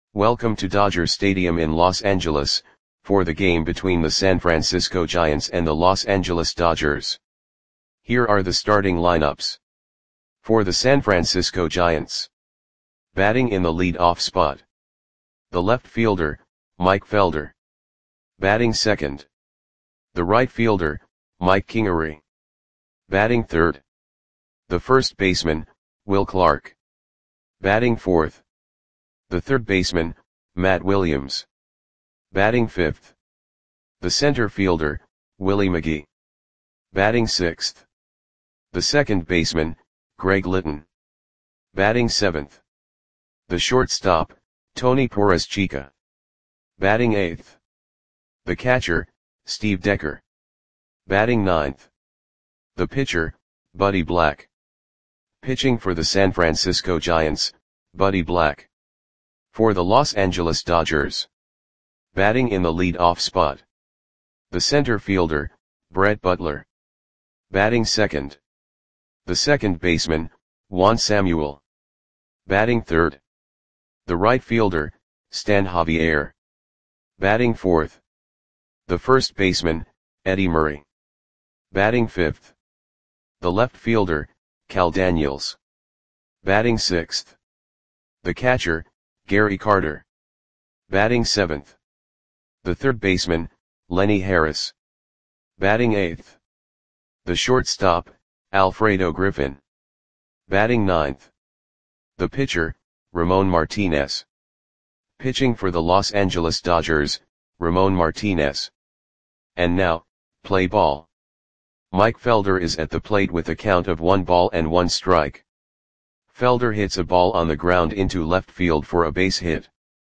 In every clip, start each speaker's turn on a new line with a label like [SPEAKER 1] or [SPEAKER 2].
[SPEAKER 1] Welcome to Dodger Stadium in Los Angeles, for the game between the San Francisco Giants and the Los Angeles Dodgers. Here are the starting lineups. For the San Francisco Giants. Batting in the lead-off spot. The left fielder, Mike Felder. Batting second. The right fielder, Mike Kingery. Batting third. The first baseman, Will Clark. Batting fourth. The third baseman, Matt Williams. Batting fifth. The center fielder, Willie McGee. Batting sixth. The second baseman, Greg Litton. Batting seventh. The shortstop, Tony Perez-Chica. Batting eighth. The catcher, Steve Decker. Batting ninth. The pitcher, Buddy Black. Pitching for the San Francisco Giants, Buddy Black. For the Los Angeles Dodgers. Batting in the lead-off spot. The center fielder, Brett Butler. Batting second. The second baseman, Juan Samuel. Batting third. The right fielder, Stan Javier. Batting fourth. The first baseman, Eddie Murray. Batting fifth. The left fielder, Cal Daniels. Batting sixth. The catcher, Gary Carter. Batting seventh. The third baseman, Lenny Harris. Batting eighth. The shortstop, Alfredo Griffin. Batting ninth. The pitcher, Ramon Martinez. Pitching for the Los Angeles Dodgers, Ramon Martinez. And now, play ball. Mike Felder is at the plate with a count of 1 strike. Felder hits a ball on the ground into left field for a base hit.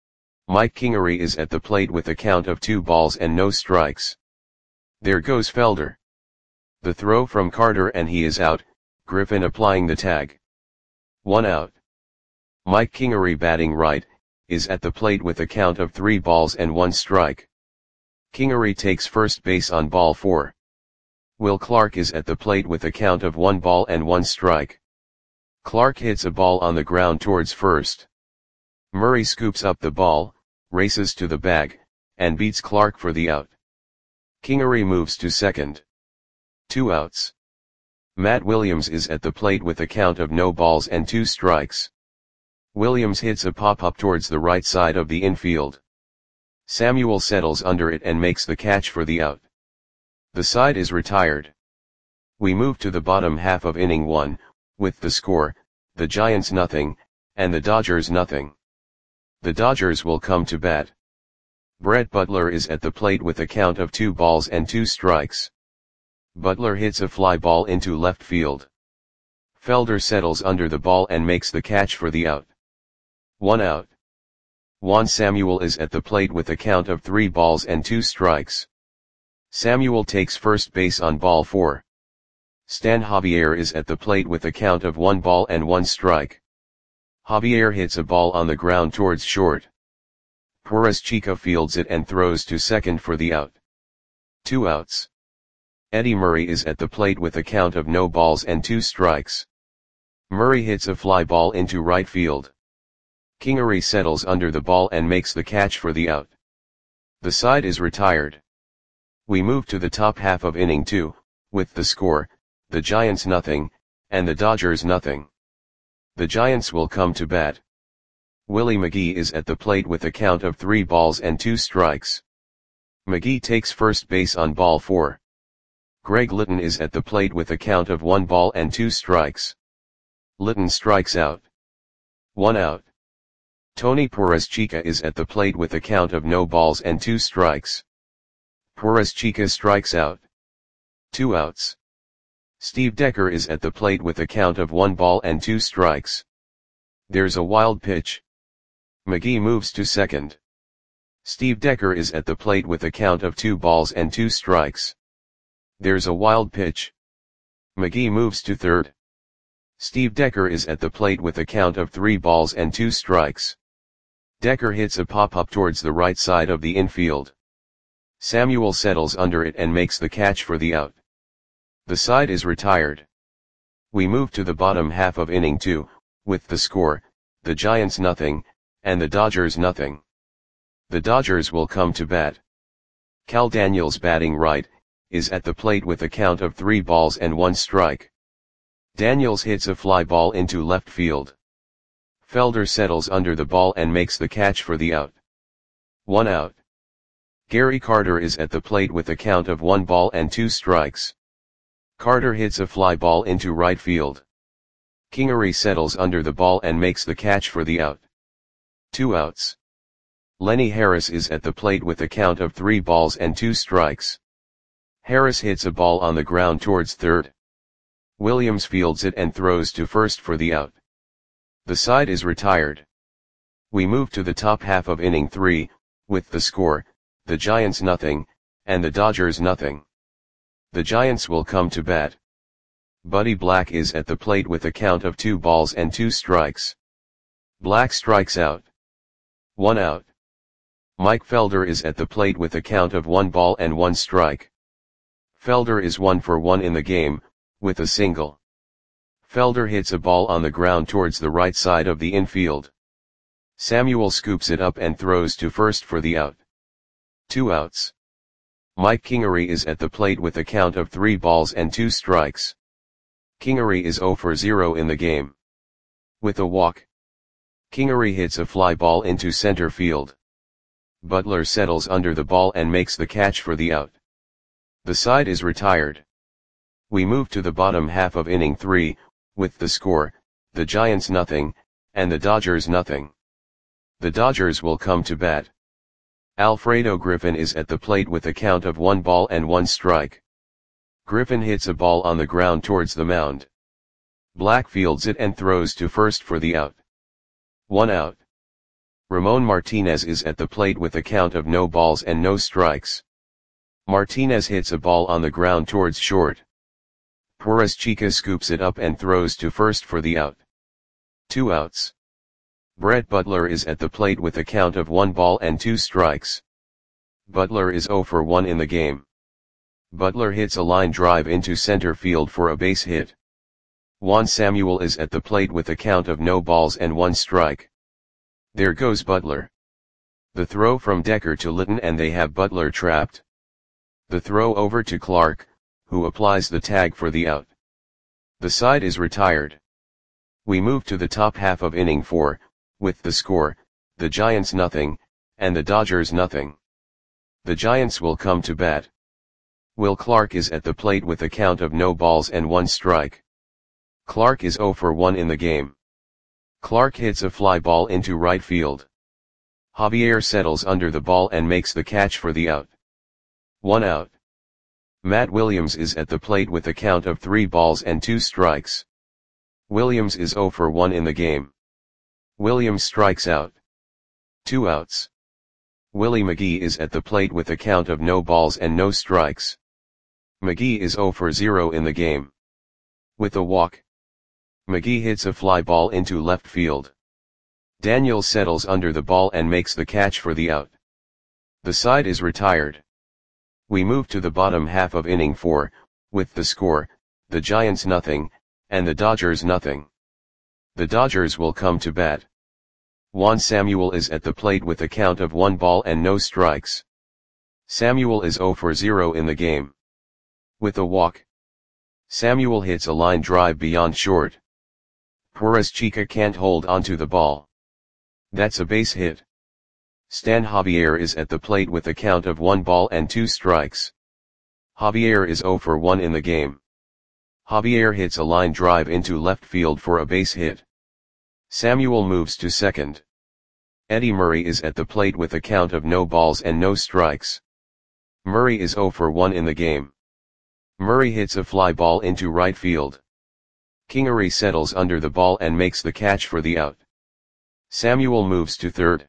[SPEAKER 1] Mike Kingery is at the plate with a count of 2 strikes. There goes Felder. The throw from Carter and he is out, Griffin applying the tag. 1 out. Mike Kingery batting right, is at the plate with a count of 3 strike. Kingery takes first base on ball 4. Will Clark is at the plate with a count of 1 strike. Clark hits a ball on the ground towards first. Murray scoops up the ball, races to the bag, and beats Clark for the out. Kingery moves to second. 2 outs. Matt Williams is at the plate with a count of no balls and 2 strikes. Williams hits a pop-up towards the right side of the infield. Samuel settles under it and makes the catch for the out. The side is retired. We move to the bottom half of inning 1, with the score, the Giants nothing, and the Dodgers nothing. The Dodgers will come to bat. Brett Butler is at the plate with a count of 2 strikes. Butler hits a fly ball into left field. Felder settles under the ball and makes the catch for the out. 1 out. Juan Samuel is at the plate with a count of 3 strikes. Samuel takes first base on ball 4. Stan Javier is at the plate with a count of 1 strike. Javier hits a ball on the ground towards short. Perez-Chica fields it and throws to second for the out. 2 outs. Eddie Murray is at the plate with a count of no balls and 2 strikes. Murray hits a fly ball into right field. Kingery settles under the ball and makes the catch for the out. The side is retired. We move to the top half of inning 2, with the score, the Giants nothing, and the Dodgers nothing. The Giants will come to bat. Willie McGee is at the plate with a count of 3 strikes. McGee takes first base on ball 4. Greg Litton is at the plate with a count of 1 strikes. Litton strikes out. 1 out. Tony Perez-Chica is at the plate with a count of no balls and 2 strikes. Perez-Chica strikes out. 2 outs. Steve Decker is at the plate with a count of 1 strikes. There's a wild pitch. McGee moves to second. Steve Decker is at the plate with a count of 2 strikes. There's a wild pitch. McGee moves to third. Steve Decker is at the plate with a count of 3 strikes. Decker hits a pop-up towards the right side of the infield. Samuel settles under it and makes the catch for the out. The side is retired. We move to the bottom half of inning 2, with the score, the Giants nothing, and the Dodgers nothing. The Dodgers will come to bat. Cal Daniels batting right, is at the plate with a count of 3 balls and 1 strike. Daniels hits a fly ball into left field. Felder settles under the ball and makes the catch for the out. 1 out. Gary Carter is at the plate with a count of 1 ball and 2 strikes. Carter hits a fly ball into right field. Kingery settles under the ball and makes the catch for the out. 2 outs. Lenny Harris is at the plate with a count of 3 balls and 2 strikes. Harris hits a ball on the ground towards third. Williams fields it and throws to first for the out. The side is retired. We move to the top half of inning 3, with the score, the Giants nothing, and the Dodgers nothing. The Giants will come to bat. Buddy Black is at the plate with a count of 2 balls and 2 strikes. Black strikes out. 1 out. Mike Felder is at the plate with a count of 1 ball and 1 strike. Felder is 1 for 1 in the game, with a single. Felder hits a ball on the ground towards the right side of the infield. Samuel scoops it up and throws to first for the out. 2 outs. Mike Kingery is at the plate with a count of 3 balls and 2 strikes. Kingery is 0 for 0 in the game. With a walk. Kingery hits a fly ball into center field. Butler settles under the ball and makes the catch for the out. The side is retired. We move to the bottom half of inning 3, with the score, the Giants nothing, and the Dodgers nothing. The Dodgers will come to bat. Alfredo Griffin is at the plate with a count of 1 ball and 1 strike. Griffin hits a ball on the ground towards the mound. Black fields it and throws to first for the out. 1 out. Ramon Martinez is at the plate with a count of no balls and no strikes. Martinez hits a ball on the ground towards short. Perez Chica scoops it up and throws to first for the out. 2 outs. Brett Butler is at the plate with a count of 1 ball and 2 strikes. Butler is 0 for 1 in the game. Butler hits a line drive into center field for a base hit. Juan Samuel is at the plate with a count of no balls and 1 strike. There goes Butler. The throw from Decker to Litton and they have Butler trapped. The throw over to Clark, who applies the tag for the out. The side is retired. We move to the top half of inning 4, with the score, the Giants nothing, and the Dodgers nothing. The Giants will come to bat. Will Clark is at the plate with a count of no balls and 1 strike. Clark is 0 for 1 in the game. Clark hits a fly ball into right field. Javier settles under the ball and makes the catch for the out. 1 out. Matt Williams is at the plate with a count of 3 balls and 2 strikes. Williams is 0 for 1 in the game. Williams strikes out. 2 outs. Willie McGee is at the plate with a count of no balls and no strikes. McGee is 0 for 0 in the game. With a walk. McGee hits a fly ball into left field. Daniels settles under the ball and makes the catch for the out. The side is retired. We move to the bottom half of inning 4, with the score, the Giants nothing, and the Dodgers nothing. The Dodgers will come to bat. Juan Samuel is at the plate with a count of 1 ball and no strikes. Samuel is 0 for 0 in the game. With a walk. Samuel hits a line drive beyond short. Perez Chica can't hold onto the ball. That's a base hit. Stan Javier is at the plate with a count of 1 ball and 2 strikes. Javier is 0 for 1 in the game. Javier hits a line drive into left field for a base hit. Samuel moves to second. Eddie Murray is at the plate with a count of no balls and no strikes. Murray is 0 for 1 in the game. Murray hits a fly ball into right field. Kingery settles under the ball and makes the catch for the out. Samuel moves to third.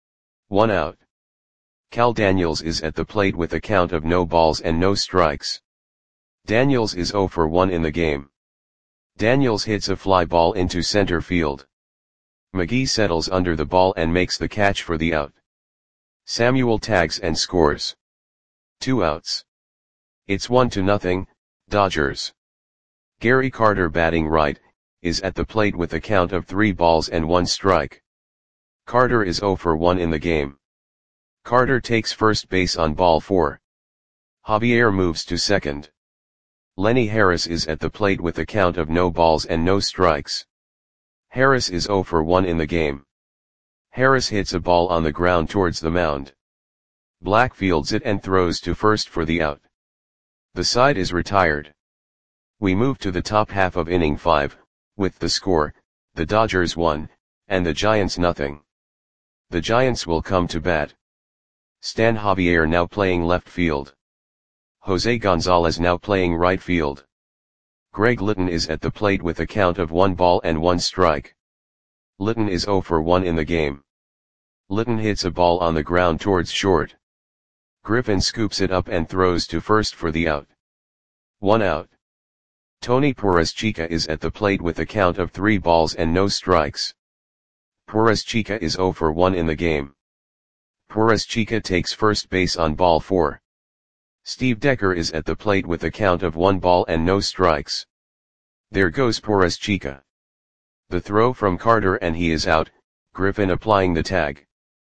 [SPEAKER 1] 1 out. Cal Daniels is at the plate with a count of no balls and no strikes. Daniels is 0 for 1 in the game. Daniels hits a fly ball into center field. McGee settles under the ball and makes the catch for the out. Samuel tags and scores. 2 outs. It's 1-0, Dodgers. Gary Carter batting right, is at the plate with a count of 3 balls and 1 strike. Carter is 0 for 1 in the game. Carter takes first base on ball 4. Javier moves to second. Lenny Harris is at the plate with a count of no balls and no strikes. Harris is 0 for 1 in the game. Harris hits a ball on the ground towards the mound. Black fields it and throws to first for the out. The side is retired. We move to the top half of inning 5, with the score, the Dodgers 1, and the Giants nothing. The Giants will come to bat. Stan Javier now playing left field. Jose Gonzalez now playing right field. Greg Litton is at the plate with a count of 1 ball and 1 strike. Litton is 0 for 1 in the game. Litton hits a ball on the ground towards short. Griffin scoops it up and throws to first for the out. 1 out. Tony Perez-Chica is at the plate with a count of 3 balls and no strikes. Perez-Chica is 0 for 1 in the game. Perez-Chica takes first base on ball 4. Steve Decker is at the plate with a count of 1 ball and no strikes. There goes Perez-Chica. The throw from Carter and he is out, Griffin applying the tag.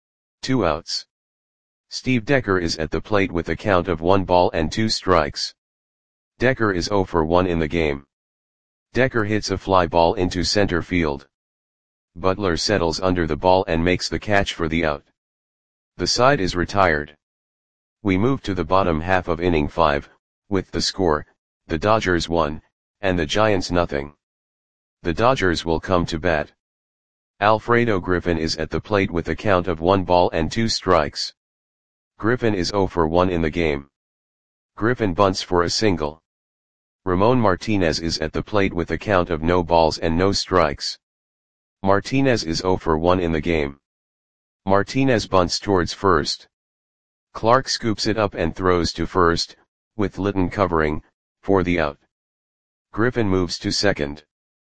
[SPEAKER 1] 2 outs. Steve Decker is at the plate with a count of 1 ball and 2 strikes. Decker is 0 for 1 in the game. Decker hits a fly ball into center field. Butler settles under the ball and makes the catch for the out. The side is retired. We move to the bottom half of inning 5, with the score, the Dodgers 1, and the Giants nothing. The Dodgers will come to bat. Alfredo Griffin is at the plate with a count of 1 ball and 2 strikes. Griffin is 0 for 1 in the game. Griffin bunts for a single. Ramon Martinez is at the plate with a count of no balls and no strikes. Martinez is 0 for 1 in the game. Martinez bunts towards first. Clark scoops it up and throws to first, with Litton covering, for the out. Griffin moves to second.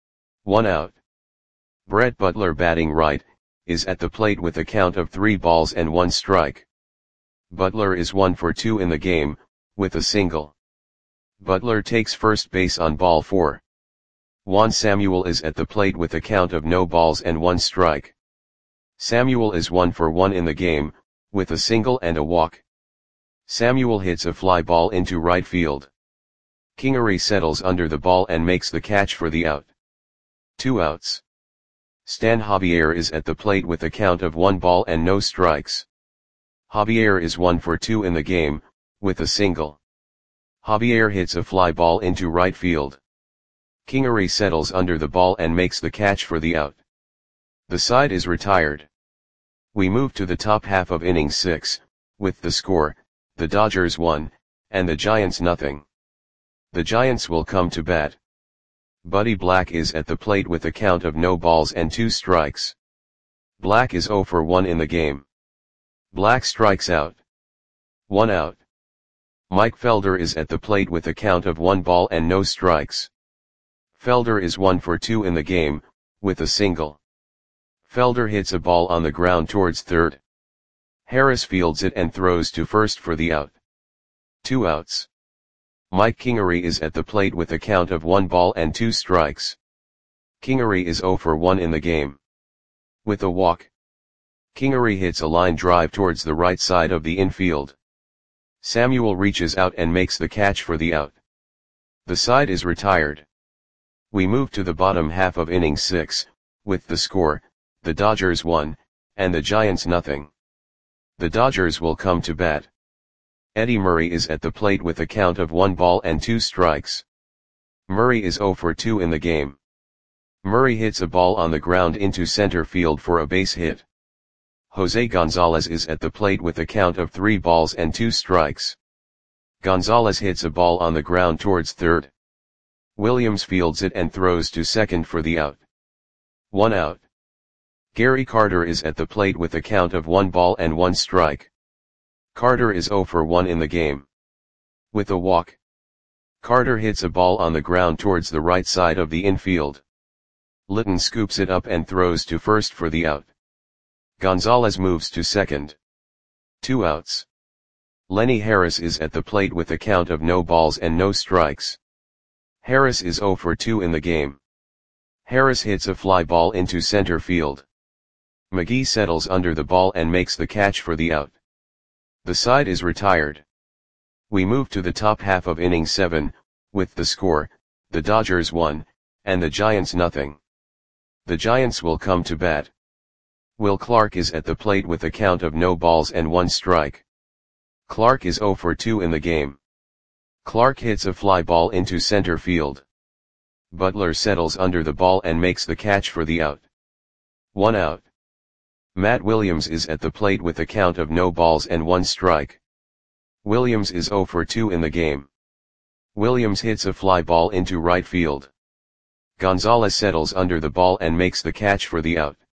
[SPEAKER 1] 1 out. Brett Butler batting right, is at the plate with a count of 3 balls and 1 strike. Butler is 1 for 2 in the game, with a single. Butler takes first base on ball 4. Juan Samuel is at the plate with a count of no balls and 1 strike. Samuel is 1 for 1 in the game, with a single and a walk. Samuel hits a fly ball into right field. Kingery settles under the ball and makes the catch for the out. 2 outs. Stan Javier is at the plate with a count of 1 ball and no strikes. Javier is 1 for 2 in the game, with a single. Javier hits a fly ball into right field. Kingery settles under the ball and makes the catch for the out. The side is retired. We move to the top half of inning 6, with the score, the Dodgers 1, and the Giants nothing. The Giants will come to bat. Buddy Black is at the plate with a count of no balls and 2 strikes. Black is 0 for 1 in the game. Black strikes out. 1 out. Mike Felder is at the plate with a count of 1 ball and no strikes. Felder is 1 for 2 in the game, with a single. Felder hits a ball on the ground towards third. Harris fields it and throws to first for the out. 2 outs. Mike Kingery is at the plate with a count of 1 ball and 2 strikes. Kingery is 0 for 1 in the game. With a walk. Kingery hits a line drive towards the right side of the infield. Samuel reaches out and makes the catch for the out. The side is retired. We move to the bottom half of inning 6, with the score, the Dodgers 1, and the Giants nothing. The Dodgers will come to bat. Eddie Murray is at the plate with a count of 1 ball and 2 strikes. Murray is 0 for 2 in the game. Murray hits a ball on the ground into center field for a base hit. Jose Gonzalez is at the plate with a count of 3 balls and 2 strikes. Gonzalez hits a ball on the ground towards third. Williams fields it and throws to second for the out. 1 out. Gary Carter is at the plate with a count of 1 ball and 1 strike. Carter is 0 for 1 in the game. With a walk. Carter hits a ball on the ground towards the right side of the infield. Litton scoops it up and throws to first for the out. Gonzalez moves to second. 2 outs. Lenny Harris is at the plate with a count of no balls and no strikes. Harris is 0 for 2 in the game. Harris hits a fly ball into center field. McGee settles under the ball and makes the catch for the out. The side is retired. We move to the top half of inning 7, with the score, the Dodgers 1, and the Giants nothing. The Giants will come to bat. Will Clark is at the plate with a count of no balls and 1 strike. Clark is 0 for 2 in the game. Clark hits a fly ball into center field. Butler settles under the ball and makes the catch for the out. 1 out. Matt Williams is at the plate with a count of no balls and 1 strike. Williams is 0 for 2 in the game. Williams hits a fly ball into right field. Gonzalez settles under the ball and makes the catch for the out.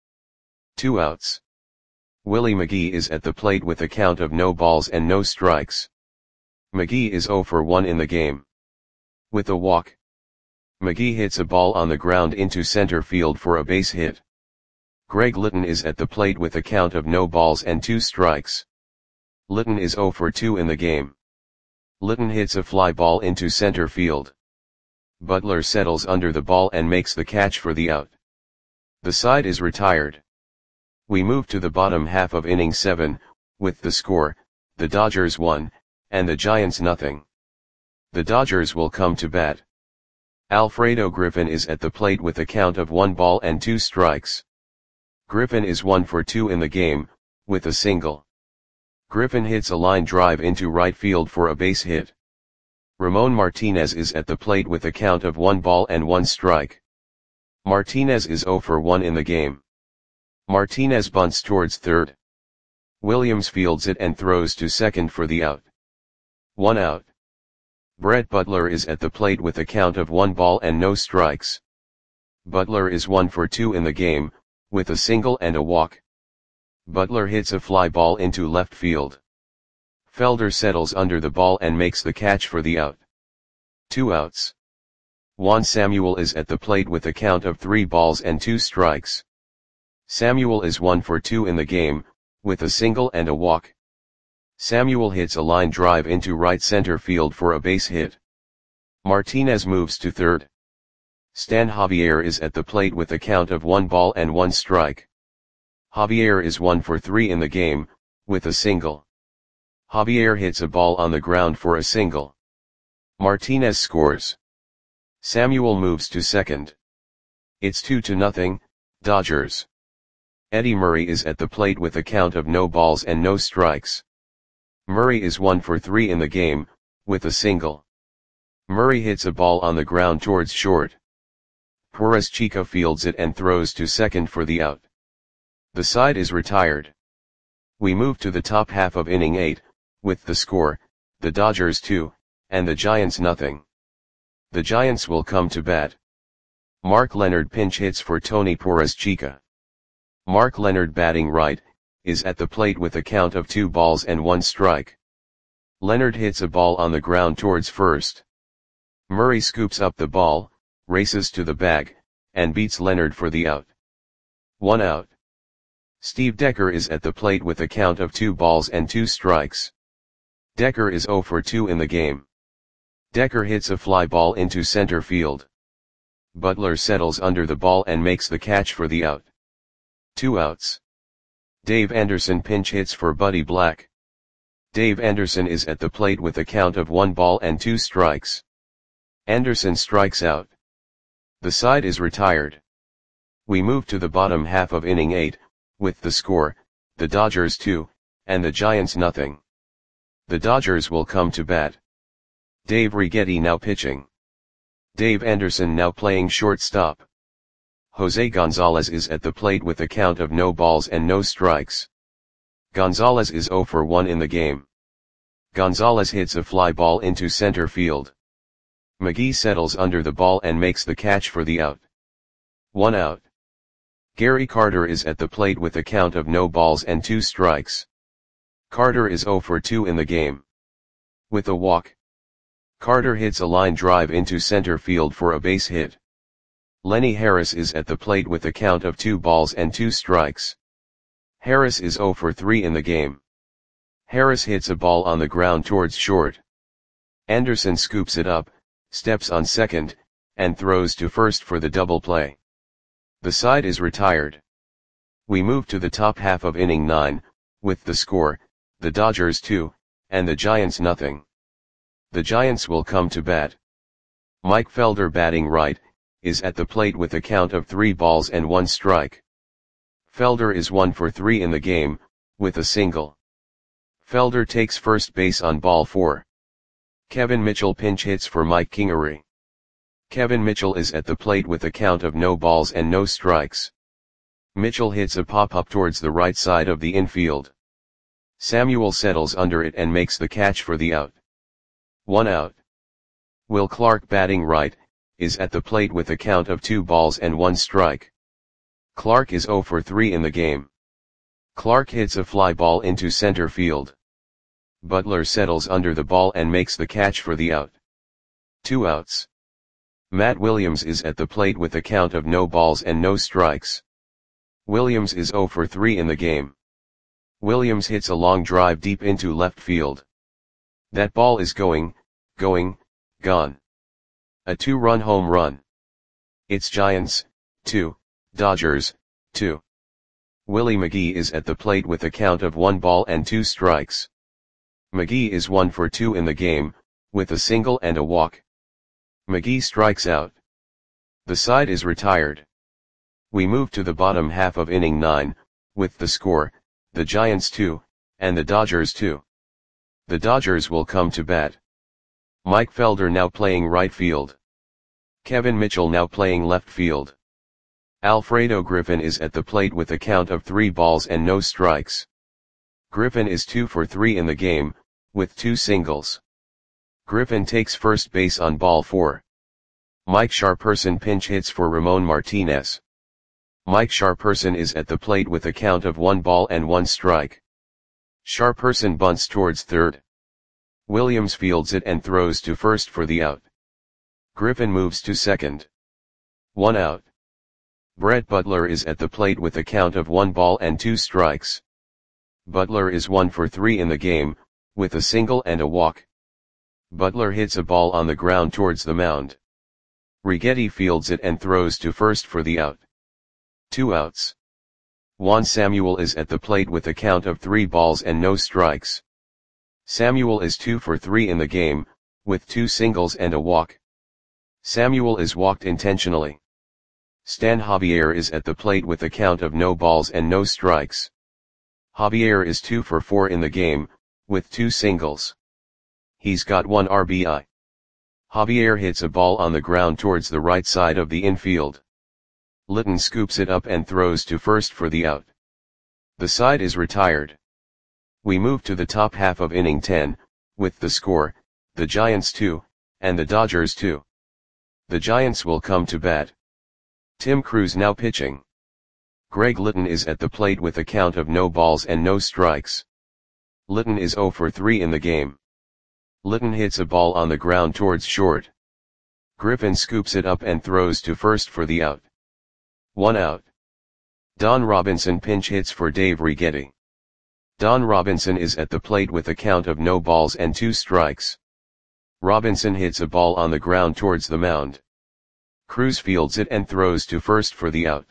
[SPEAKER 1] 2 outs. Willie McGee is at the plate with a count of no balls and no strikes. McGee is 0 for 1 in the game. With a walk, McGee hits a ball on the ground into center field for a base hit. Greg Litton is at the plate with a count of no balls and 2 strikes. Litton is 0 for 2 in the game. Litton hits a fly ball into center field. Butler settles under the ball and makes the catch for the out. The side is retired. We move to the bottom half of inning 7, with the score, the Dodgers 1, and the Giants nothing. The Dodgers will come to bat. Alfredo Griffin is at the plate with a count of 1 ball and 2 strikes. Griffin is 1 for 2 in the game, with a single. Griffin hits a line drive into right field for a base hit. Ramon Martinez is at the plate with a count of 1 ball and 1 strike. Martinez is 0 for 1 in the game. Martinez bunts towards third. Williams fields it and throws to second for the out. 1 out. Brett Butler is at the plate with a count of 1 ball and no strikes. Butler is 1 for 2 in the game, with a single and a walk. Butler hits a fly ball into left field. Felder settles under the ball and makes the catch for the out. 2 outs. Juan Samuel is at the plate with a count of 3 balls and 2 strikes. Samuel is 1 for 2 in the game, with a single and a walk. Samuel hits a line drive into right center field for a base hit. Martinez moves to third. Stan Javier is at the plate with a count of 1 ball and 1 strike. Javier is 1 for 3 in the game, with a single. Javier hits a ball on the ground for a single. Martinez scores. Samuel moves to second. It's 2-0, Dodgers. Eddie Murray is at the plate with a count of no balls and no strikes. Murray is 1 for 3 in the game, with a single. Murray hits a ball on the ground towards short. Puras Chica fields it and throws to second for the out. The side is retired. We move to the top half of inning 8, with the score, the Dodgers 2, and the Giants nothing. The Giants will come to bat. Mark Leonard pinch hits for Tony Puras Chica. Mark Leonard batting right, is at the plate with a count of 2 balls and 1 strike. Leonard hits a ball on the ground towards first. Murray scoops up the ball, races to the bag, and beats Leonard for the out. 1 out. Steve Decker is at the plate with a count of 2 balls and 2 strikes. Decker is 0 for 2 in the game. Decker hits a fly ball into center field. Butler settles under the ball and makes the catch for the out. 2 outs. Dave Anderson pinch hits for Buddy Black. Dave Anderson is at the plate with a count of 1 ball and 2 strikes. Anderson strikes out. The side is retired. We move to the bottom half of inning 8, with the score, the Dodgers 2, and the Giants nothing. The Dodgers will come to bat. Dave Righetti now pitching. Dave Anderson now playing shortstop. Jose Gonzalez is at the plate with a count of no balls and no strikes. Gonzalez is 0 for 1 in the game. Gonzalez hits a fly ball into center field. McGee settles under the ball and makes the catch for the out. 1 out. Gary Carter is at the plate with a count of no balls and 2 strikes. Carter is 0 for 2 in the game. With a walk, Carter hits a line drive into center field for a base hit. Lenny Harris is at the plate with a count of 2 balls and 2 strikes. Harris is 0 for 3 in the game. Harris hits a ball on the ground towards short. Anderson scoops it up, steps on second, and throws to first for the double play. The side is retired. We move to the top half of inning 9, with the score, the Dodgers 2, and the Giants nothing. The Giants will come to bat. Mike Felder, batting right, is at the plate with a count of 3 balls and 1 strike. Felder is 1 for 3 in the game, with a single. Felder takes first base on ball 4. Kevin Mitchell pinch hits for Mike Kingery. Kevin Mitchell is at the plate with a count of no balls and no strikes. Mitchell hits a pop-up towards the right side of the infield. Samuel settles under it and makes the catch for the out. 1 out. Will Clark, batting right, is at the plate with a count of 2 balls and 1 strike. Clark is 0 for 3 in the game. Clark hits a fly ball into center field. Butler settles under the ball and makes the catch for the out. 2 outs. Matt Williams is at the plate with a count of no balls and no strikes. Williams is 0 for 3 in the game. Williams hits a long drive deep into left field. That ball is gone. A 2-run home run. It's Giants 2, Dodgers 2. Willie McGee is at the plate with a count of 1 ball and 2 strikes. McGee is 1 for 2 in the game, with a single and a walk. McGee strikes out. The side is retired. We move to the bottom half of inning 9, with the score, the Giants 2, and the Dodgers 2. The Dodgers will come to bat. Mike Felder now playing right field. Kevin Mitchell now playing left field. Alfredo Griffin is at the plate with a count of 3 balls and no strikes. Griffin is 2 for 3 in the game, with 2 singles. Griffin takes first base on ball 4. Mike Sharperson pinch hits for Ramon Martinez. Mike Sharperson is at the plate with a count of 1 ball and 1 strike. Sharperson bunts towards third. Williams fields it and throws to first for the out. Griffin moves to second. 1 out. Brett Butler is at the plate with a count of 1 ball and 2 strikes. Butler is 1 for 3 in the game, with a single and a walk. Butler hits a ball on the ground towards the mound. Righetti fields it and throws to first for the out. 2 outs. Juan Samuel is at the plate with a count of 3 balls and no strikes. Samuel is 2 for 3 in the game, with 2 singles and a walk. Samuel is walked intentionally. Stan Javier is at the plate with a count of no balls and no strikes. Javier is 2 for 4 in the game, with 2 singles. He's got 1 RBI. Javier hits a ball on the ground towards the right side of the infield. Litton scoops it up and throws to first for the out. The side is retired. We move to the top half of inning 10, with the score, the Giants 2, and the Dodgers 2. The Giants will come to bat. Tim Crews now pitching. Greg Litton is at the plate with a count of no balls and no strikes. Litton is 0 for 3 in the game. Litton hits a ball on the ground towards short. Griffin scoops it up and throws to first for the out. 1 out. Don Robinson pinch hits for Dave Righetti. Don Robinson is at the plate with a count of no balls and 2 strikes. Robinson hits a ball on the ground towards the mound. Crews fields it and throws to first for the out.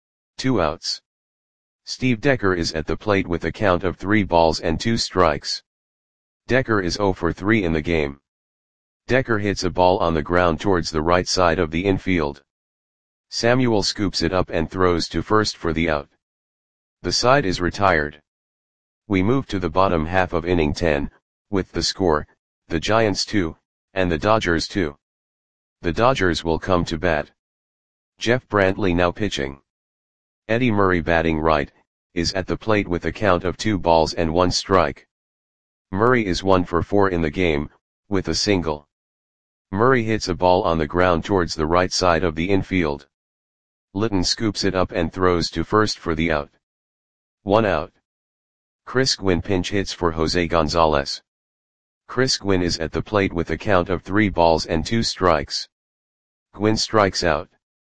[SPEAKER 1] 2 outs. Steve Decker is at the plate with a count of 3 balls and 2 strikes. Decker is 0 for 3 in the game. Decker hits a ball on the ground towards the right side of the infield. Samuel scoops it up and throws to first for the out. The side is retired. We move to the bottom half of inning 10, with the score, the Giants 2, and the Dodgers 2. The Dodgers will come to bat. Jeff Brantley now pitching. Eddie Murray, batting right, is at the plate with a count of 2 balls and 1 strike. Murray is 1 for 4 in the game, with a single. Murray hits a ball on the ground towards the right side of the infield. Litton scoops it up and throws to first for the out. 1 out. Chris Gwynn pinch hits for Jose Gonzalez. Chris Gwynn is at the plate with a count of 3 balls and 2 strikes. Gwynn strikes out.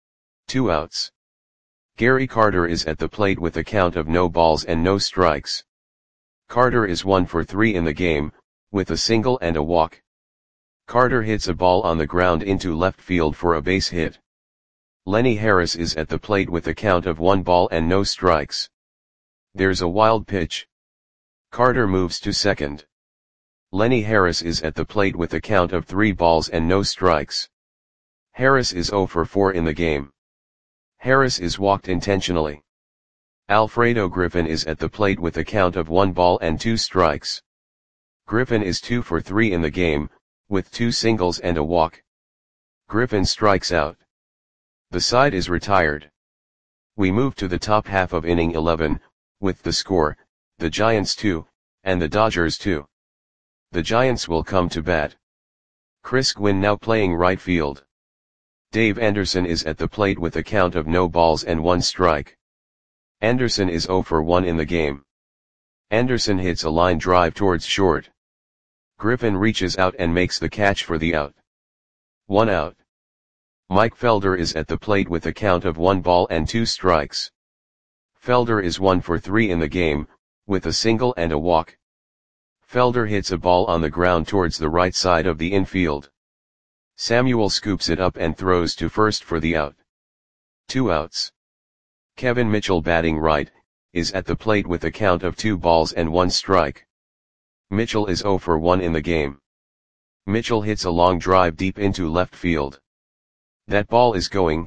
[SPEAKER 1] 2 outs. Gary Carter is at the plate with a count of no balls and no strikes. Carter is 1 for 3 in the game, with a single and a walk. Carter hits a ball on the ground into left field for a base hit. Lenny Harris is at the plate with a count of 1 ball and no strikes. There's a wild pitch. Carter moves to second. Lenny Harris is at the plate with a count of 3 balls and no strikes. Harris is 0 for 4 in the game. Harris is walked intentionally. Alfredo Griffin is at the plate with a count of 1 ball and 2 strikes. Griffin is 2 for 3 in the game, with 2 singles and a walk. Griffin strikes out. The side is retired. We move to the top half of inning 11, with the score, the Giants 2, and the Dodgers 2. The Giants will come to bat. Chris Gwynn now playing right field. Dave Anderson is at the plate with a count of no balls and 1 strike. Anderson is 0 for 1 in the game. Anderson hits a line drive towards short. Griffin reaches out and makes the catch for the out. 1 out. Mike Felder is at the plate with a count of 1 ball and 2 strikes. Felder is 1 for 3 in the game, with a single and a walk. Felder hits a ball on the ground towards the right side of the infield. Samuel scoops it up and throws to first for the out. 2 outs. Kevin Mitchell, batting right, is at the plate with a count of 2 balls and 1 strike. Mitchell is 0 for 1 in the game. Mitchell hits a long drive deep into left field. That ball is gone.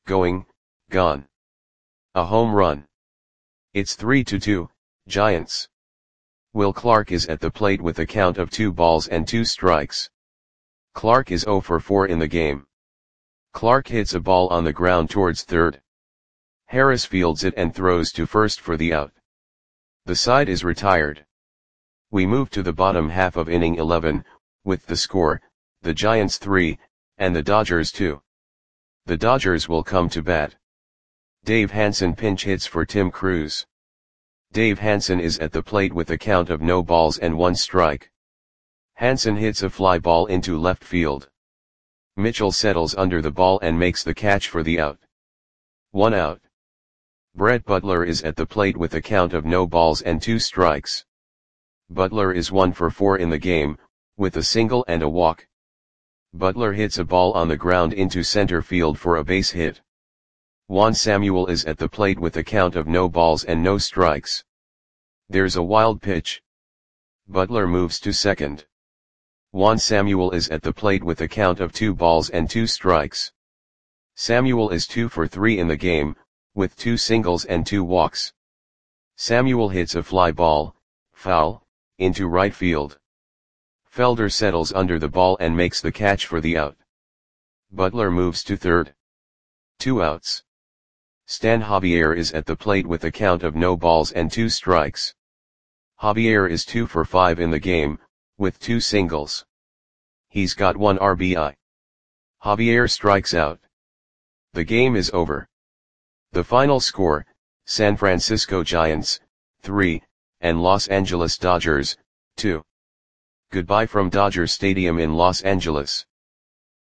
[SPEAKER 1] A home run. It's 3-2, Giants. Will Clark is at the plate with a count of 2 balls and 2 strikes. Clark is 0 for 4 in the game. Clark hits a ball on the ground towards third. Harris fields it and throws to first for the out. The side is retired. We move to the bottom half of inning 11, with the score, the Giants 3, and the Dodgers 2. The Dodgers will come to bat. Dave Hansen pinch hits for Tim Cruz. Dave Hansen is at the plate with a count of no balls and 1 strike. Hansen hits a fly ball into left field. Mitchell settles under the ball and makes the catch for the out. 1 out. Brett Butler is at the plate with a count of no balls and 2 strikes. Butler is 1 for 4 in the game, with a single and a walk. Butler hits a ball on the ground into center field for a base hit. Juan Samuel is at the plate with a count of no balls and no strikes. There's a wild pitch. Butler moves to second. Juan Samuel is at the plate with a count of 2 balls and 2 strikes. Samuel is 2 for 3 in the game, with 2 singles and 2 walks. Samuel hits a fly ball, foul, into right field. Felder settles under the ball and makes the catch for the out. Butler moves to third. 2 outs. Stan Javier is at the plate with a count of no balls and 2 strikes. Javier is 2 for 5 in the game, with 2 singles. He's got 1 RBI. Javier strikes out. The game is over. The final score, San Francisco Giants, 3, and Los Angeles Dodgers, 2. Goodbye from Dodger Stadium in Los Angeles.